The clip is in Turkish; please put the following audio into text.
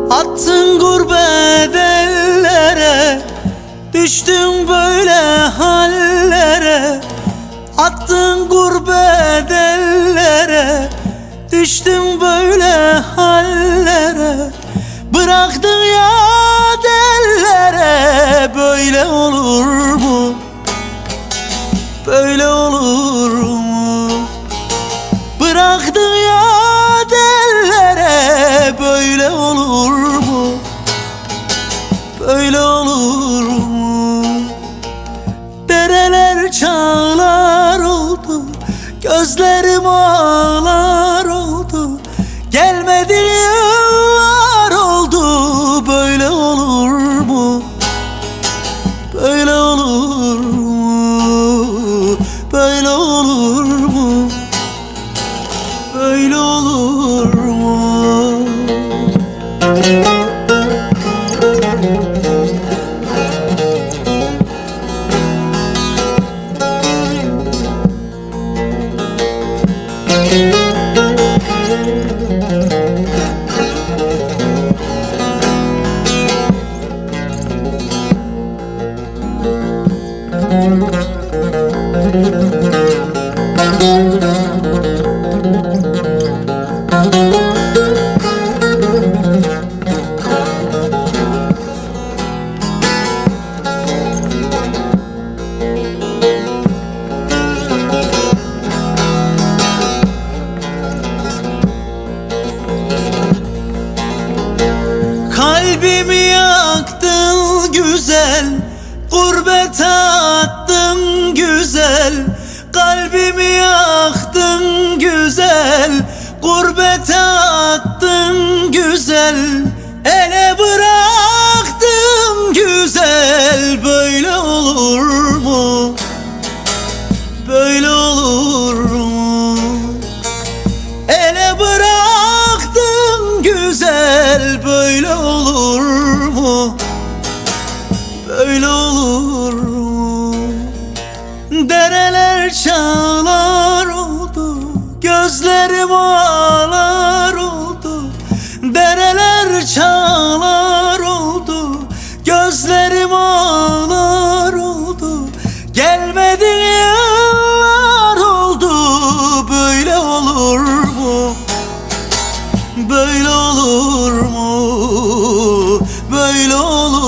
Attın gurbet ellere, düştün böyle hallere. Attın gurbet ellere, düştün böyle hallere. Bıraktın ya dellere, böyle olur mu? Böyle olur mu? Bıraktın ya dellere, böyle olur mu? Böyle olur mu? Dereler çağlar oldu, gözlerim ağlar oldu. Gelmedin yıllar oldu, böyle olur mu? Böyle olur mu? Böyle olur mu? Böyle olur mu? Kalbimi yaktın güzel, gurbete attın güzel. Kalbimi yaktın güzel, gurbete attın güzel. Ele bıraktın güzel, böyle olur mu? Böyle olur mu? Ele bıraktın güzel, böyle olur mu? Böyle olur mu? Dereler çağlar oldu, gözlerim ağlar oldu. Dereler çağlar oldu, gözlerim ağlar oldu. Gelmedin yıllar oldu, böyle olur mu? Böyle olur mu? Böyle olur